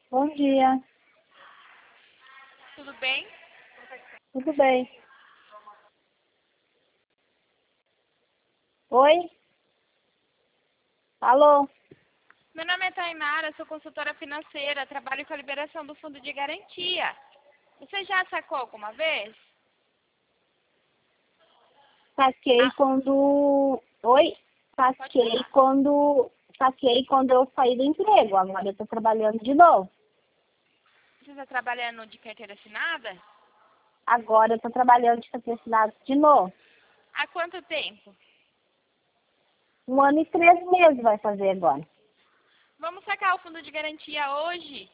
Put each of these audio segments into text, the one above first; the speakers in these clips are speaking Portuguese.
Bom dia, Tudo bem? tudo bem? Oi? Alô? Meu nome é Tainara, sou consultora financeira, trabalho com a liberação do fundo de garantia. Você já sacou alguma vez? Saquei Ah, quando... Oi? pode Saquei falar. quando... Saquei quando eu saí do emprego. Agora eu tô trabalhando de novo. Você está trabalhando de carteira assinada? Agora eu tô trabalhando de patrocinado de novo. Há quanto tempo? 1 ano e 3 meses vai fazer agora. Vamos sacar o fundo de garantia hoje?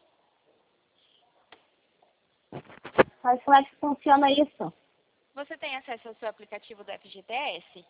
Mas como é que funciona isso? Você tem acesso ao seu aplicativo do FGTS?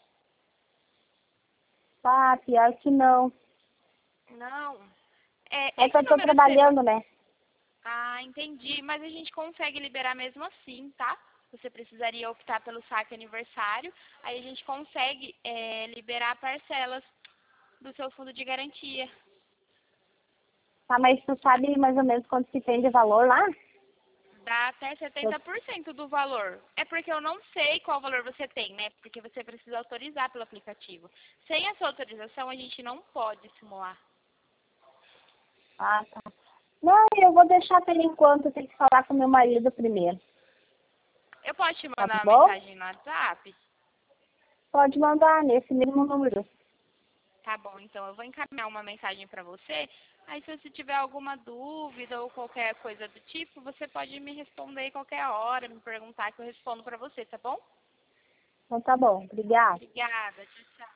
Ah, pior que não. Não. É, É que esse eu tô número seu... trabalhando, né? Ah, entendi. Mas a gente consegue liberar mesmo assim, tá? Você precisaria optar pelo saque aniversário. Aí a gente consegue liberar parcelas do seu fundo de garantia. Tá, mas tu sabe mais ou menos quanto que tem de valor lá? Dá até Eu... 70% do valor. É porque eu não sei qual valor você tem, né? Porque você precisa autorizar pelo aplicativo. Sem essa autorização, a gente não pode simular. Ah, tá. Não, eu vou deixar por enquanto. Eu tenho que falar com meu marido primeiro. Eu posso te Tá mandar uma bom? mensagem no WhatsApp? Pode mandar nesse mesmo número. Tá bom, então eu vou encaminhar uma mensagem para você. Aí se você tiver alguma dúvida ou qualquer coisa do tipo, você pode me responder qualquer hora, me perguntar que eu respondo para você, tá bom? Então tá bom. Obrigada. Obrigada, tchau, tchau.